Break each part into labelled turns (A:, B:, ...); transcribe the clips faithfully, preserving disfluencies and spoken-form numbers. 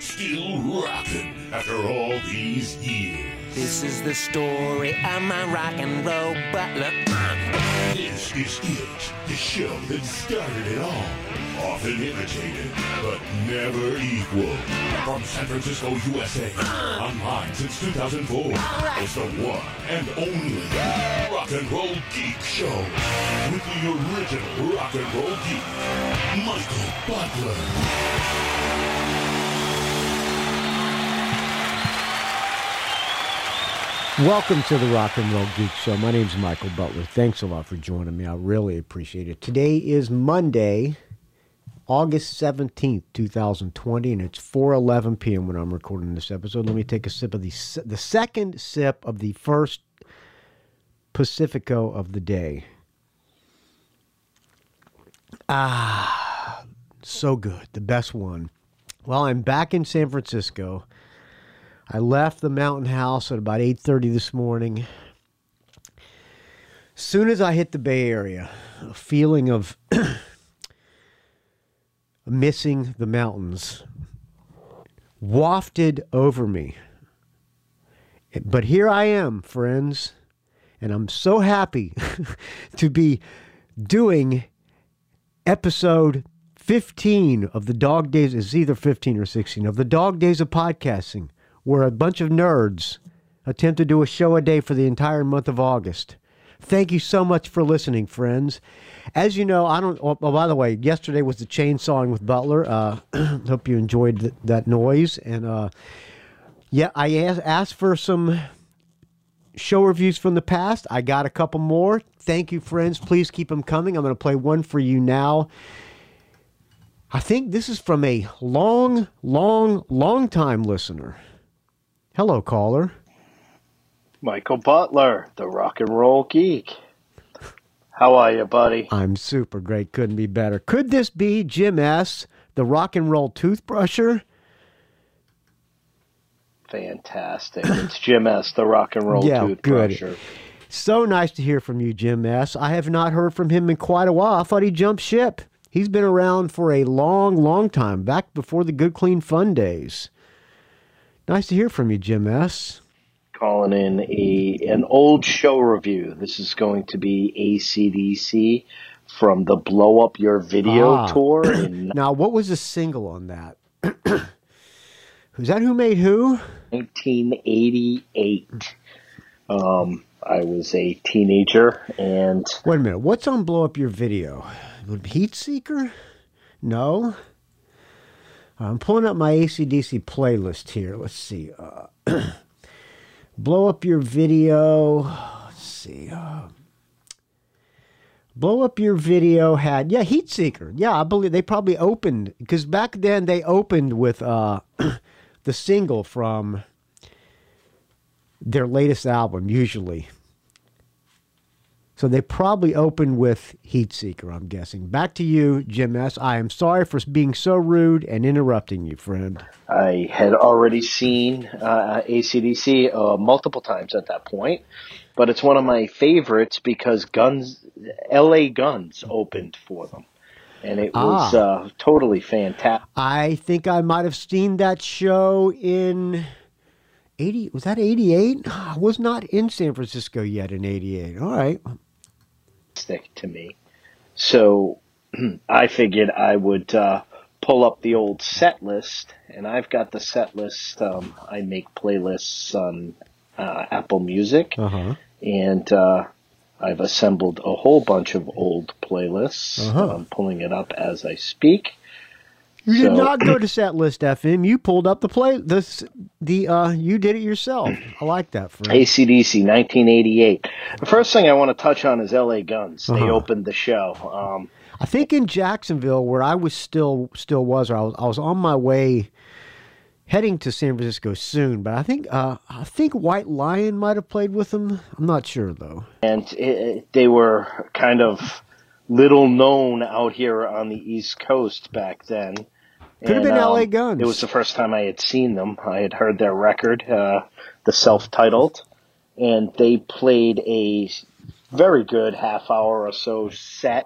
A: Still rocking after all these years.
B: This is the story of my rock and roll butler.
A: This is it, the show that started it all. Often imitated, but never equal. From San Francisco, U S A, online since two thousand four. It's the one and only Rock and Roll Geek Show. With the original Rock and Roll Geek, Michael Butler.
C: Welcome to the Rock and Roll Geek Show. My name's Michael Butler. Thanks a lot for joining me. I really appreciate it. Today is Monday, August seventeenth, two thousand twenty, and it's four eleven p.m. when I'm recording this episode. Let me take a sip of the, the second sip of the first Pacifico of the day. Ah, so good. The best one. Well, I'm back in San Francisco. I left the Mountain House at about eight thirty this morning. Soon as I hit the Bay Area, a feeling of missing the mountains wafted over me. But here I am, friends, and I'm so happy to be doing episode fifteen of the Dog Days. It's either fifteen or sixteen of the Dog Days of Podcasting, where a bunch of nerds attempt to do a show a day for the entire month of August. Thank you so much for listening, friends. As you know, I don't. Oh, by the way, yesterday was the chainsawing with Butler. Uh, hope you enjoyed th- that noise. And uh, yeah, I asked, asked for some show reviews from the past. I got a couple more. Thank you, friends. Please keep them coming. I'm going to play one for you now. I think this is from a long, long, long time listener. Hello, caller.
D: Michael Butler, the Rock and Roll Geek. How are you, buddy?
C: I'm super great. Couldn't be better. Could this be Jim S., the Rock and Roll Toothbrusher?
D: Fantastic. It's Jim S., the Rock and Roll
C: yeah,
D: Toothbrusher.
C: Good. So nice to hear from you, Jim S. I have not heard from him in quite a while. I thought he jumped ship. He's been around for a long, long time, back before the Good Clean Fun days. Nice to hear from you, Jim S.
D: Calling in a an old show review. This is going to be A C D C from the Blow Up Your Video
C: ah.
D: tour. In
C: now, what was the single on that? Is that Who Made Who?
D: nineteen eighty-eight. Um, I was a teenager, and...
C: Wait a minute. What's on Blow Up Your Video? Heat Seeker? No. I'm pulling up my A C D C playlist here. Let's see. Uh, Blow Up Your Video. Let's see. Uh, Blow Up Your Video had, yeah, Heat Seeker. Yeah, I believe they probably opened, because back then they opened with uh, the single from their latest album, usually. So they probably opened with Heat Seeker, I'm guessing. Back to you, Jim S. I am sorry for being so rude and interrupting you, friend.
D: I had already seen uh, A C D C uh, multiple times at that point, but it's one of my favorites because Guns, L A Guns opened for them, and it was
C: ah.
D: uh, totally fantastic.
C: I think I might have seen that show in... eighty was that eighty-eight? I was not in San Francisco yet in eighty-eight. All right.
D: Stick to me. So I figured I would uh, pull up the old set list, and I've got the set list. Um, I make playlists on uh, Apple Music,
C: Uh-huh.
D: and uh, I've assembled a whole bunch of old playlists.
C: Uh-huh.
D: I'm pulling it up as I speak.
C: You
D: So-
C: did not go to Setlist F M. You pulled up the play. The the uh. You did it yourself. I like that, friend.
D: A C D C, nineteen eighty-eight. The first thing I want to touch on is L A Guns. They
C: Uh-huh.
D: opened the show. Um,
C: I think in Jacksonville, where I was still still was, or I was I was on my way, heading to San Francisco soon. But I think uh I think White Lion might have played with them. I'm not sure though.
D: and it, they were kind of little known out here on the East Coast back then.
C: Could have
D: And,
C: been L A
D: um,
C: Guns.
D: It was the first time I had seen them. I had heard their record, uh, the self-titled, and they played a very good half hour or so set.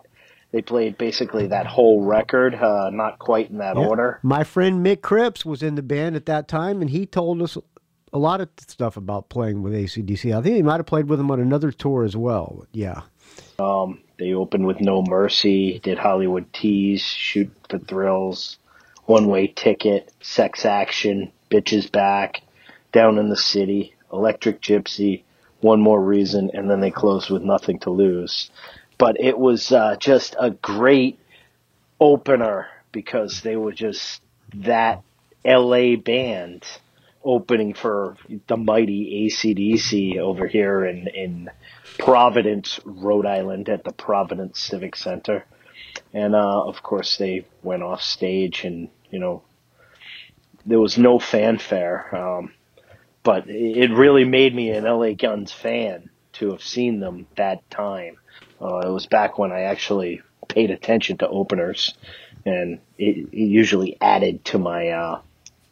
D: They played basically that whole record, uh, not quite in that
C: Yeah.
D: order.
C: My friend Mick Cripps was in the band at that time, and he told us a lot of stuff about playing with A C D C. I think he might have played with them on another tour as well. Yeah.
D: Um, they opened with No Mercy, did Hollywood Tease, Shoot for Thrills, One Way Ticket, Sex Action, Bitches Back, Down in the City, Electric Gypsy, One More Reason, and then they closed with Nothing to Lose. But it was uh, just a great opener because they were just that L A band opening for the mighty A C D C over here in, in Providence, Rhode Island at the Providence Civic Center. And, uh, of course, they went off stage and, you know, there was no fanfare. Um, but it really made me an L A Guns fan to have seen them that time. Uh, it was back when I actually paid attention to openers, and it, it usually added to my uh,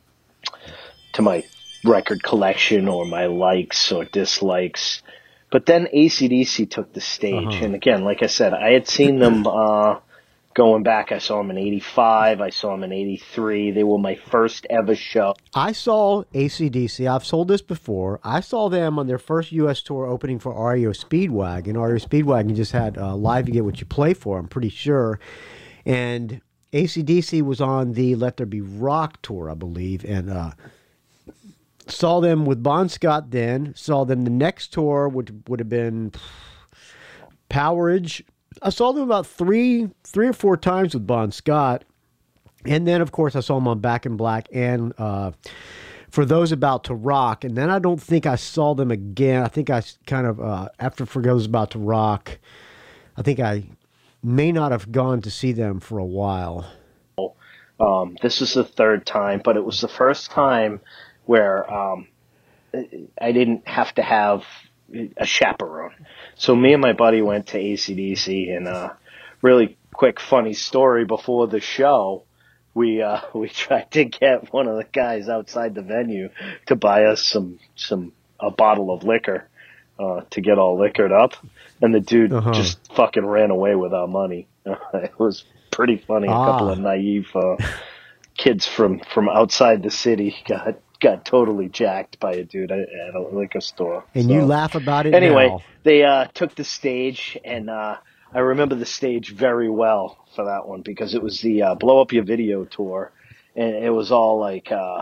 D: to my record collection or my likes or dislikes. But then A C D C took the stage,
C: Uh-huh.
D: and again, like I said, I had seen them uh, going back. I saw them in eighty-five. I saw them in eighty-three. They were my first ever show.
C: I saw A C D C. I've sold this before. I saw them on their first U S tour opening for R E O Speedwagon. R E O Speedwagon just had uh, Live You Get What You Play For, I'm pretty sure. And A C D C was on the Let There Be Rock tour, I believe. And uh, saw them with Bon Scott then. Saw them the next tour, which would have been Powerage. I saw them about three, three or four times with Bon Scott. And then, of course, I saw them on Back in Black and uh, For Those About to Rock. And then I don't think I saw them again. I think I kind of, uh, after For Those About to Rock, I think I may not have gone to see them for a while.
D: Um, this was the third time, but it was the first time where um, I didn't have to have a chaperone. So me and my buddy went to A C D C, and uh, really quick funny story before the show, we uh, we tried to get one of the guys outside the venue to buy us some some a bottle of liquor uh, to get all liquored up, and the dude
C: Uh-huh.
D: just fucking ran away with our money. It was pretty funny. A couple
C: Ah.
D: of naive uh, kids from, from outside the city got got totally jacked by a dude at, at a liquor store.
C: And
D: So,
C: you laugh about it
D: anyway,
C: now.
D: they uh, took the stage, and uh, I remember the stage very well for that one because it was the uh, Blow Up Your Video tour, and it was all like uh,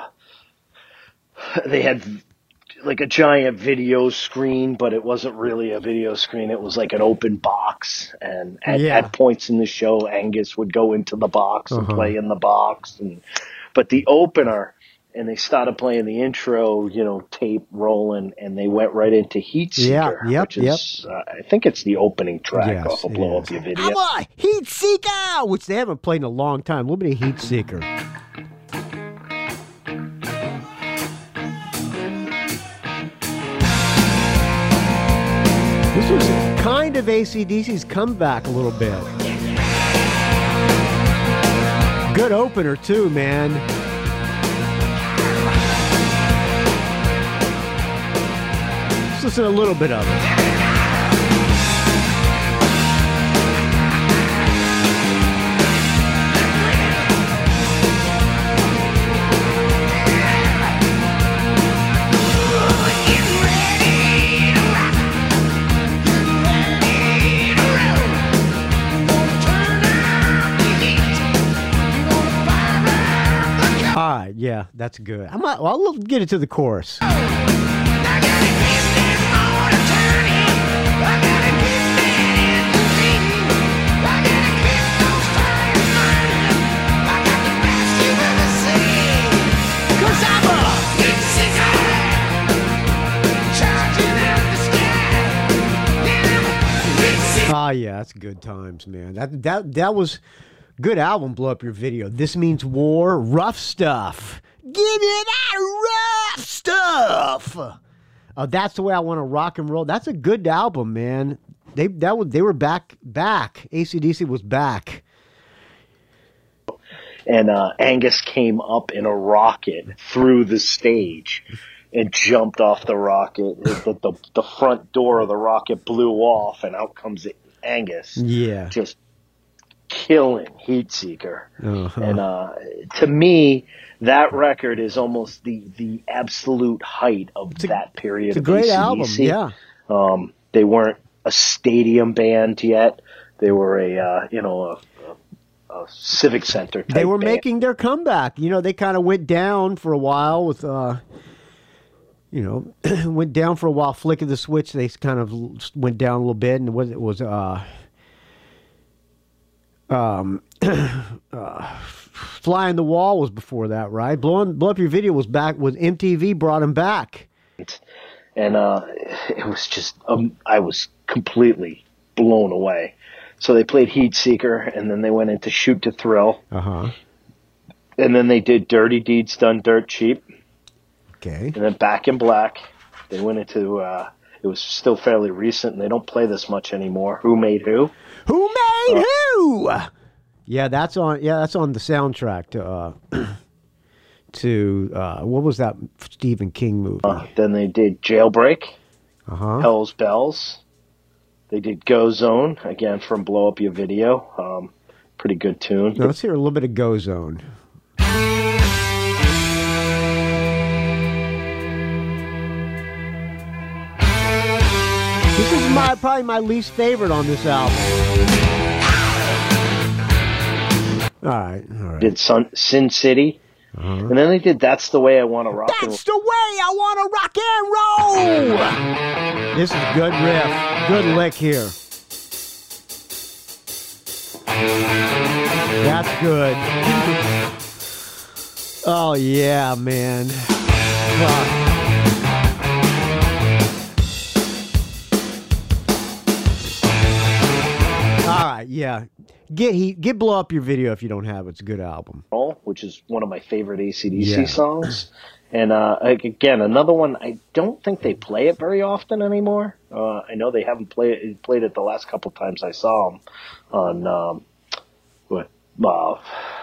D: they had like a giant video screen, but it wasn't really a video screen. It was like an open box, and at,
C: Yeah.
D: at points in the show, Angus would go into the box and
C: Uh-huh.
D: play in the box. And but the opener, and they started playing the intro, you know, tape rolling, and they went right into Heat Seeker,
C: Yeah, yep,
D: which is, uh, I think it's the opening track
C: Yes,
D: off of
C: it
D: Blow
C: is.
D: Up Your Video.
C: How about Heat Seeker, which they haven't played in a long time. A little bit of Heat Seeker. This was kind of A C D C's comeback a little bit. Good opener too, man. Let's listen to a little bit of it. All right, yeah, that's good. I might, well, I'll get it to the chorus. Ah, yeah, that's good times, man. That that that was good album. Blow Up Your Video. This Means War. Rough Stuff. Give me that rough stuff. Uh, that's the way I want to rock and roll. That's a good album, man. They that was they were back back. A C D C was back.
D: And uh, Angus came up in a rocket through the stage and jumped off the rocket. The, the, the front door of the rocket blew off, and out comes Angus.
C: Yeah.
D: Just killing Heatseeker.
C: Uh-huh.
D: And uh, to me, that record is almost the, the absolute height of
C: a-
D: that period
C: It's a
D: of
C: great
D: A C D C.
C: album, yeah.
D: Um, they weren't a stadium band yet. They were a, uh, you know, a, a, a civic center type
C: They were
D: band.
C: making their comeback. You know, they kind of went down for a while with, uh, you know, went down for a while. Flick of the switch, they kind of went down a little bit, and was it was uh, um, uh, Fly on the Wall was before that, right? Blow, Blow Up Your Video was back. Was M T V brought him back?
D: And uh, it was just, um, I was completely blown away. So they played Heatseeker, and then they went into Shoot to Thrill,
C: Uh huh.
D: and then they did Dirty Deeds Done Dirt Cheap,
C: Okay.
D: and then Back in Black. They went into, uh, it was still fairly recent, and they don't play this much anymore. Who Made Who?
C: Who made who? Yeah, that's on. Yeah, that's on the soundtrack to uh, to uh, what was that Stephen King movie?
D: Uh, then they did Jailbreak,
C: Uh huh.
D: Hell's Bells. They did Go Zone, again from Blow Up Your Video. Um, pretty good tune.
C: Now let's hear a little bit of Go Zone. This is my probably my least favorite on this album. All right, all right.
D: Did Sun, Sin City.
C: Uh-huh.
D: And then they did That's the Way I Want to Rock and Roll.
C: That's the way I want to rock and roll. This is a good riff, good lick here. That's good. Oh yeah, man. Fuck. All right, yeah. Get he get Blow Up Your Video if you don't have it. It's a good album.
D: Roll, which is one of my favorite A C D C
C: Yeah.
D: songs. And uh, again, another one, I don't think they play it very often anymore. Uh, I know they haven't played played it the last couple times I saw them on um, what, uh,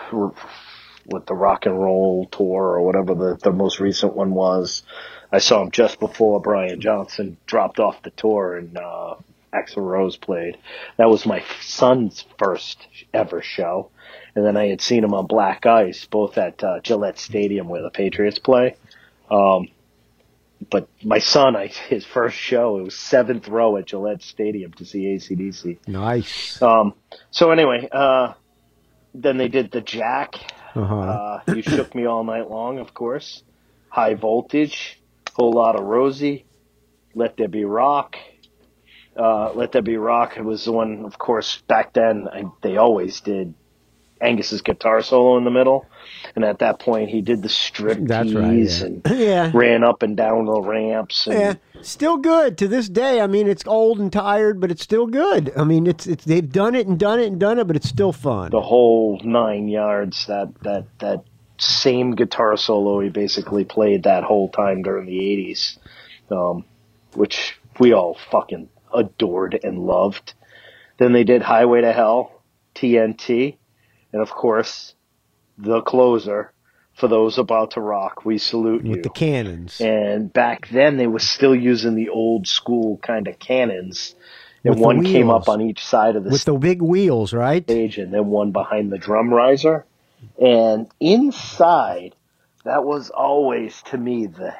D: with the Rock and Roll Tour or whatever the, the most recent one was. I saw them just before Brian Johnson dropped off the tour, and uh, Axl Rose played. That was my son's first ever show. And then I had seen him on Black Ice, both at uh, Gillette Stadium where the Patriots play. Um, but my son, I, his first show, it was seventh row at Gillette Stadium to see A C D C.
C: Nice.
D: Um, so anyway, uh, then they did the Jack.
C: Uh-huh.
D: Uh, You Shook Me All Night Long, of course. High Voltage. Whole Lot of Rosie. Let There Be Rock. Uh, Let There Be Rock. It was the one, of course, back then I, they always did Angus's guitar solo in the middle. And at that point, he did the strip
C: That's
D: tease
C: right, yeah.
D: and
C: Yeah.
D: ran up and down the ramps. And
C: Yeah, still good to this day. I mean, it's old and tired, but it's still good. I mean, it's it's they've done it and done it and done it, but it's still fun.
D: the whole nine yards, that, that, that same guitar solo he basically played that whole time during the eighties, um, which we all fucking adored and loved. Then they did Highway to Hell, T N T, and of course, the closer, For Those About to Rock, We Salute
C: With
D: You.
C: the cannons.
D: And back then, they were still using the old school kind of cannons. And
C: With the
D: one came
C: wheels.
D: up on each side of the
C: With the big wheels, right?
D: stage, and then one behind the drum riser. And inside, that was always, to me, the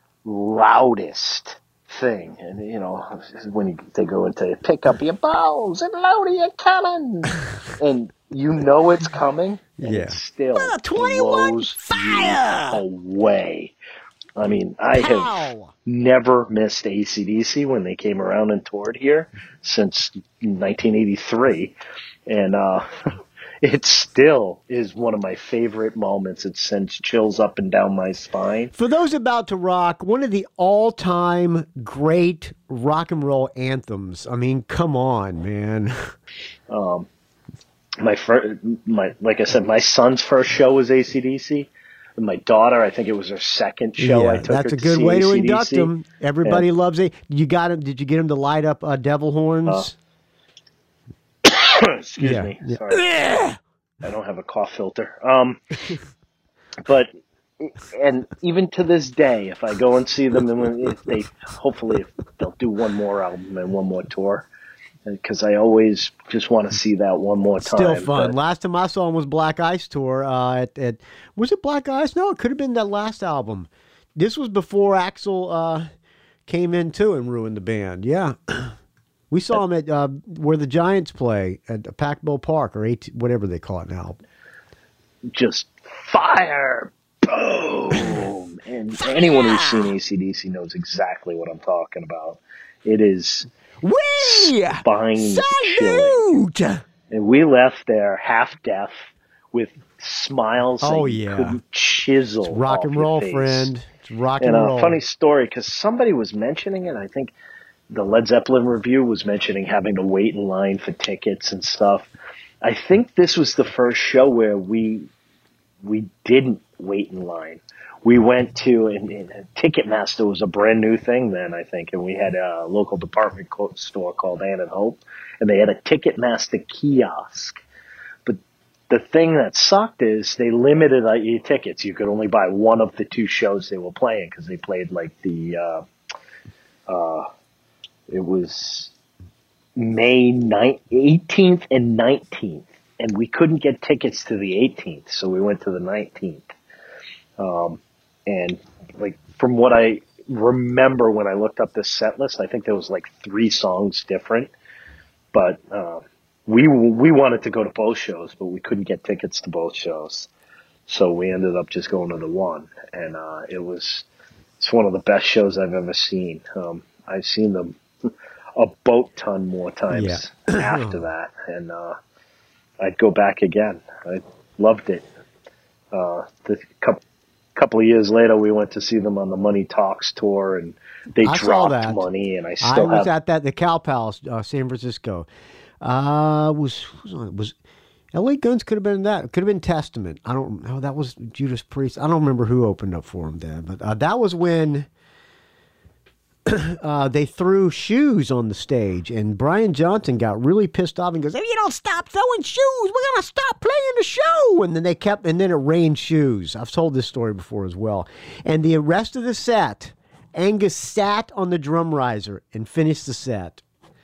D: loudest thing. And, you know, when you, they go into pick up your balls and load your cannon. And you know it's coming, and
C: Yeah.
D: it still
C: Well, twenty-one
D: blows
C: fire!
D: you away. I mean, I have
C: Pow!
D: never missed A C D C when they came around and toured here since nineteen eighty-three. And uh, it still is one of my favorite moments. It sends chills up and down my spine.
C: For Those About to Rock, one of the all-time great rock and roll anthems. I mean, come on, man.
D: Um, my, fir- my Like I said, my son's first show was A C D C. And my daughter, I think it was her second show.
C: yeah,
D: I took
C: that's
D: her
C: a
D: to
C: good
D: see
C: way to
D: A C D C.
C: induct them. Everybody
D: And-
C: loves it. You got him? Did you get him to light up uh, devil horns?
D: Excuse
C: Yeah,
D: me.
C: yeah.
D: Sorry. I don't have a cough filter. Um, but and even to this day, if I go and see them, and when, if they hopefully if they'll do one more album and one more tour, because I always just want to see that one more time.
C: Still fun.
D: But
C: Last time I saw him was Black Ice Tour. Uh, at, at was it Black Ice? No, it could have been that last album. This was before Axl uh, came in too and ruined the band. Yeah, we saw him at uh, where the Giants play at Pac-Bowl Park or eight, whatever they call it now.
D: just fire, boom. And anyone who's seen A C D C knows exactly what I'm talking about. It is
C: We
D: spine
C: salute.
D: chilling. And we left there half deaf with smiles
C: Oh,
D: that you
C: yeah.
D: couldn't chisel.
C: It's rock
D: off
C: and
D: your
C: roll,
D: face.
C: friend. It's rock
D: And
C: and
D: a
C: roll.
D: funny story, because somebody was mentioning it. I think the Led Zeppelin review was mentioning having to wait in line for tickets and stuff. I think this was the first show where we we didn't wait in line. We went to, and, and Ticketmaster was a brand new thing then, I think, and we had a local department co- store called Ann and Hope, and they had a Ticketmaster kiosk. But the thing that sucked is they limited uh, your tickets. You could only buy one of the two shows they were playing, because they played like the, uh, uh, it was May ninth, eighteenth and nineteenth, and we couldn't get tickets to the eighteenth, so we went to the nineteenth. Um, and like from what I remember when I looked up this set list, I think there was like three songs different. But uh, we we wanted to go to both shows, but we couldn't get tickets to both shows, so we ended up just going to the one. And uh, it was it's one of the best shows I've ever seen. Um, I've seen them a boat ton more times
C: Yeah.
D: after that, and uh, I'd go back again. I loved it. Uh, the couple. couple of years later, we went to see them on the Money Talks tour, and they
C: I saw
D: dropped
C: that.
D: money, and I
C: I
D: still
C: was
D: have.
C: at that the Cow Palace, uh, San Francisco. Uh, was was on- was L A Guns could have been that. Could have been Testament. I don't know. That was Judas Priest. I don't remember who opened up for him then, but uh, that was when uh, they threw shoes on the stage, and Brian Johnson got really pissed off and goes, "If you don't stop throwing shoes, we're gonna stop playing the show." And then they kept, and then it rained shoes. I've told this story before as well. And the rest of the set, Angus sat on the drum riser and finished the set.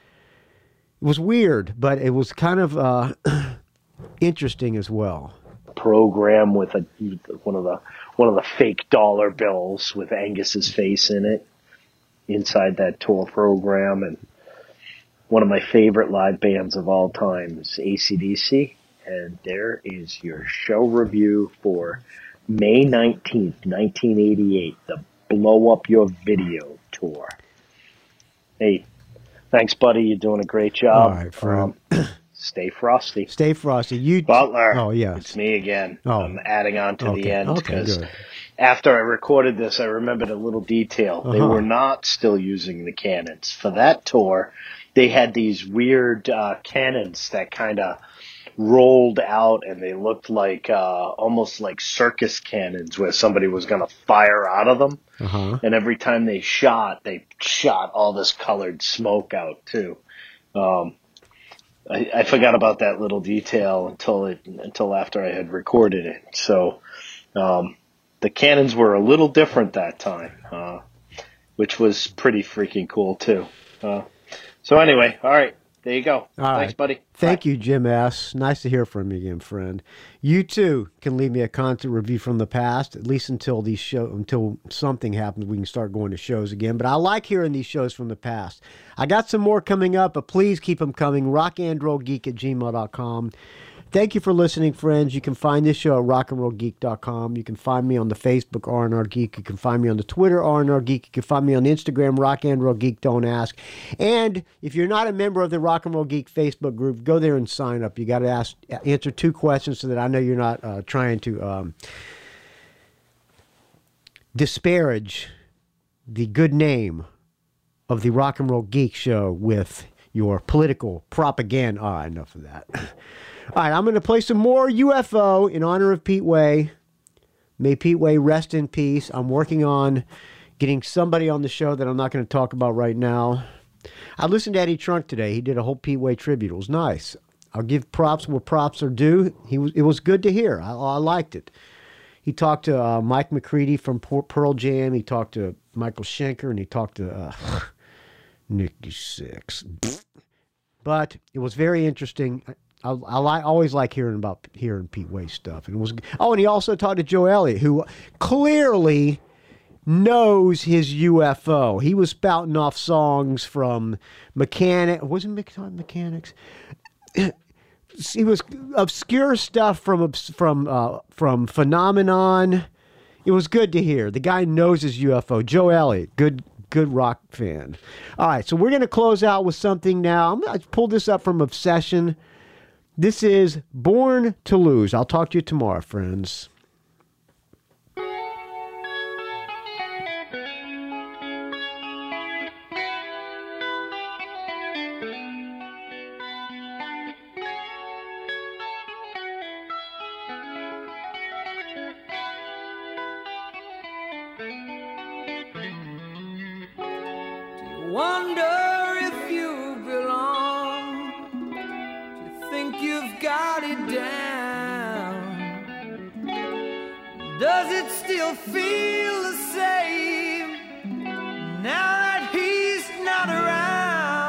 C: It was weird, but it was kind of uh, interesting as well.
D: Program with a one of the one of the fake dollar bills with Angus's face in it inside that tour program. And one of my favorite live bands of all time is A C D C, and there is your show review for May nineteenth, nineteen eighty-eight, the Blow Up Your Video tour. Hey, thanks, buddy. You're doing a great job.
C: All right, friend.
D: Um, stay frosty.
C: Stay frosty. You
D: Butler.
C: Oh, yes.
D: It's me again.
C: Oh.
D: I'm adding on to
C: Okay.
D: the end
C: Okay,
D: because
C: good.
D: after I recorded this, I remembered a little detail. They
C: Uh-huh.
D: were not still using the cannons. For that tour, they had these weird uh, cannons that kind of rolled out, and they looked like uh, almost like circus cannons where somebody was going to fire out of them.
C: Uh-huh.
D: And every time they shot, they shot all this colored smoke out too. Um, I, I forgot about that little detail until it until after I had recorded it. So um, the cannons were a little different that time, uh, which was pretty freaking cool too. Uh, so anyway, all right, there you go.
C: All
D: Thanks,
C: right.
D: buddy.
C: Thank
D: Bye.
C: you, Jim S. Nice to hear from you again, friend. You too can leave me a content review from the past, at least until these show until something happens. We can start going to shows again. But I like hearing these shows from the past. I got some more coming up, but please keep them coming. rock and roll geek at gmail dot com. Thank you for listening, friends. You can find this show at rock and roll geek dot com. You can find me on the Facebook, R and R Geek. You can find me on the Twitter, R and R Geek. You can find me on Instagram, Rock and Roll Geek, Don't Ask. And if you're not a member of the Rock and Roll Geek Facebook group, go there and sign up. You got to ask, answer two questions so that I know you're not uh, trying to um, disparage the good name of the Rock and Roll Geek Show with your political propaganda. All right, enough of that. All right, I'm going to play some more U F O in honor of Pete Way. May Pete Way rest in peace. I'm working on getting somebody on the show that I'm not going to talk about right now. I listened to Eddie Trunk today. He did a whole Pete Way tribute. It was nice. I'll give props where props are due. He was. It was good to hear. I, I liked it. He talked to uh, Mike McCready from Pearl Jam. He talked to Michael Schenker, and he talked to uh, Nikki Sixx. but it was very interesting. I, I, I li- always like hearing about hearing Pete Way stuff. And it was oh, and he also talked to Joe Elliott, who clearly knows his U F O. He was spouting off songs from Mechanic. Wasn't it Mechanics? He was obscure stuff from from uh, from Phenomenon. It was good to hear. The guy knows his U F O. Joe Elliott, good good rock fan. All right, so we're going to close out with something now. I'm going to pull this up from Obsession. This is Born to Lose. I'll talk to you tomorrow, friends.
E: Wonder if you belong. Do you think you've got it down? Does it still feel the same now that he's not around?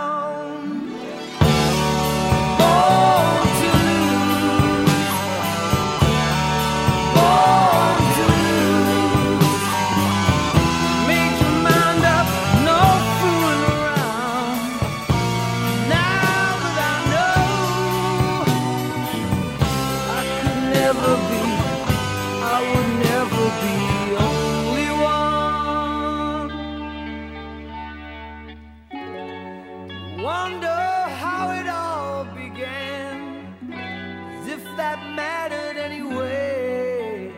E: Born to lose. Born to lose. Make your mind up, no fooling around. Now that I know I could never be, I would never be only one. Wonder how it all began, as if that mattered anyway.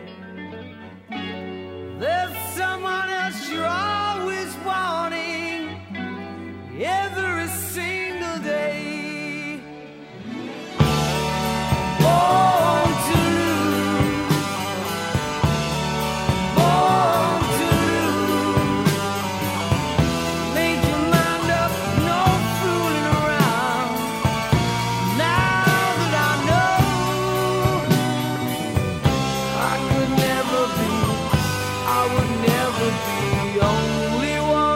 E: There's someone else you're always wanting every single day. Born to lose. Born to lose. Made your mind up, no fooling around. Now that I know I could never be, I would never be only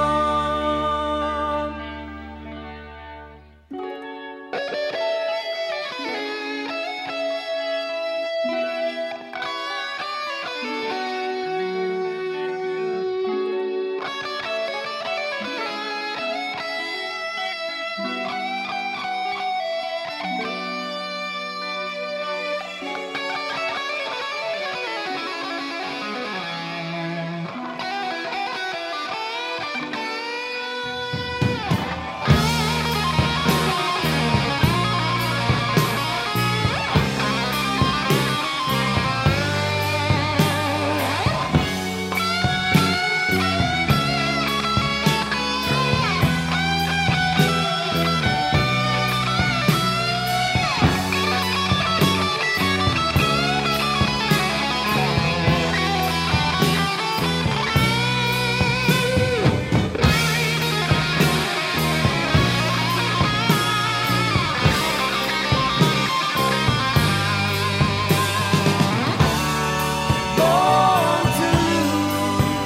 E: born to lose.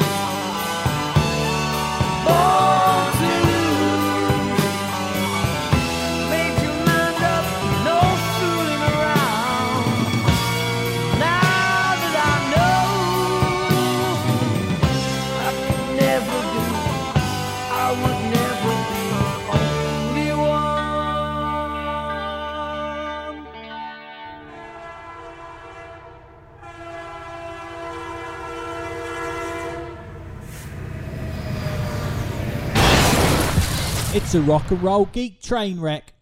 E: Born to lose. Made your mind up, no fooling around. Now that I know I could never be, I would never be only one.
F: It's a rock and roll geek train wreck.